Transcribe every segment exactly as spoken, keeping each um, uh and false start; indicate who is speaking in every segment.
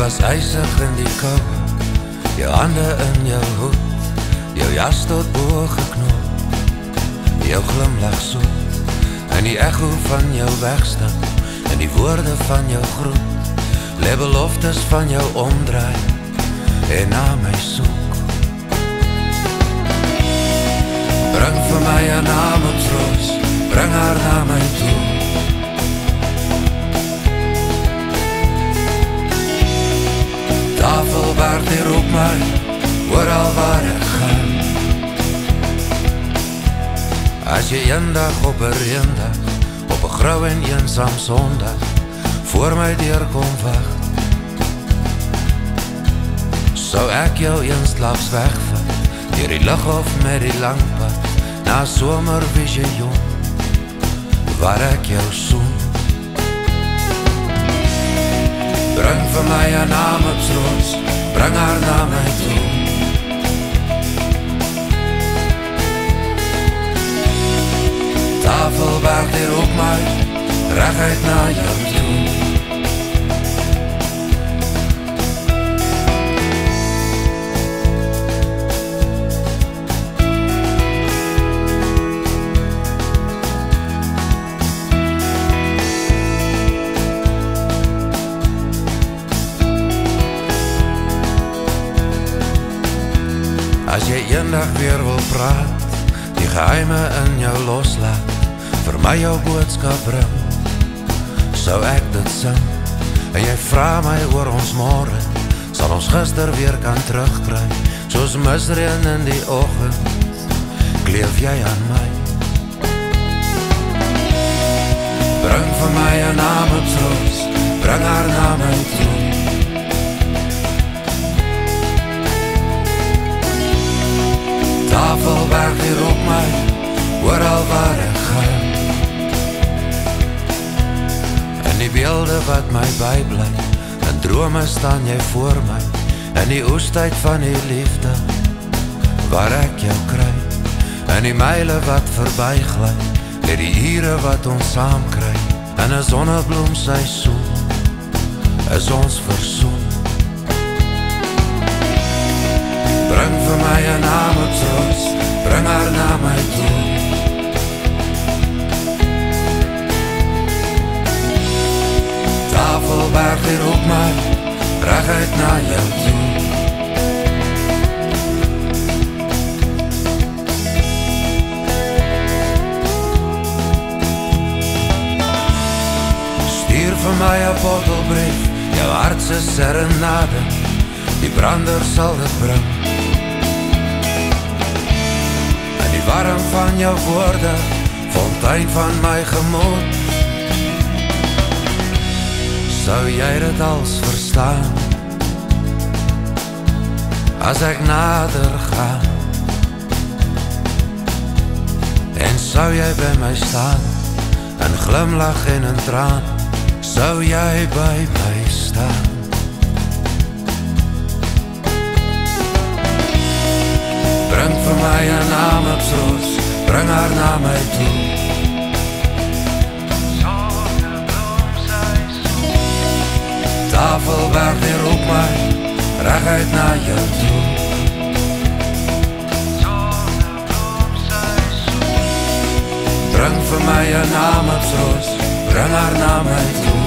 Speaker 1: was ysig in die kou, jou hande in jou hoed, jou jas tot bo geknop, jou glimlach soet, en die echo van jou wegstap, en die woorde van jou groet, lê beloftes van jou omdraai, en na my soek. Bring vir my 'n naam op troos, bring haar na my toe. Tafelberg die roep my, oral waar ek gaan. As jy eendag op 'n reendag, op 'n grou en eensaam sondag, voor my deur kom wag, sou ek jou eensklaps wegvat, deur die lug of met die langpad, na somervisioen, waar ek jou soen. Bring vir my 'n naam op troos, bring haar na my toe. Tafelberg die roep my, reguit na jou toe. As jy eendag weer wil praat, die geheime in jou loslaat, vir my jou boodskap bring, sou ek dit sing, en jy vra my oor ons môre, sal ons gister weer kan terugkry, soos misreën in die oggend, kleef jy aan my. Bring vir my 'n naam op troos, bring haar na my toe. Tafelberg die roep my, oral waar ek gaan. In die beelde wat my bybly, in drome staan jy voor my, in die oestyd van die liefde, waar ek jou kry, in die myle wat verbygly, met die ure wat ons saam kry, in 'n sonnebloem seisoen, is ons versoen. Bring vir my 'n naam op troos, bring haar na my toe. Tafelberg die roep my, reguit na jou toe. Stuur vir my 'n bottelbrief, jou hart se serenade, die brander sal dit bring. Die warm van jou woorde, fontein van my gemoed, sou jy dit als verstaan, as ek nader gaan, en sou jy by my staan, in glimlach en in traan, sou jy by my staan. Bring vir my 'n naam op troos, bring haar na my toe. Tafelberg die roep my, reguit na jou toe. Bring vir my 'n naam op troos, bring haar na my toe.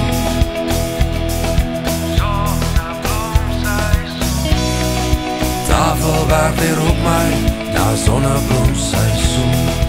Speaker 1: Tafelberg die roep my, na sonnebloem seisoen.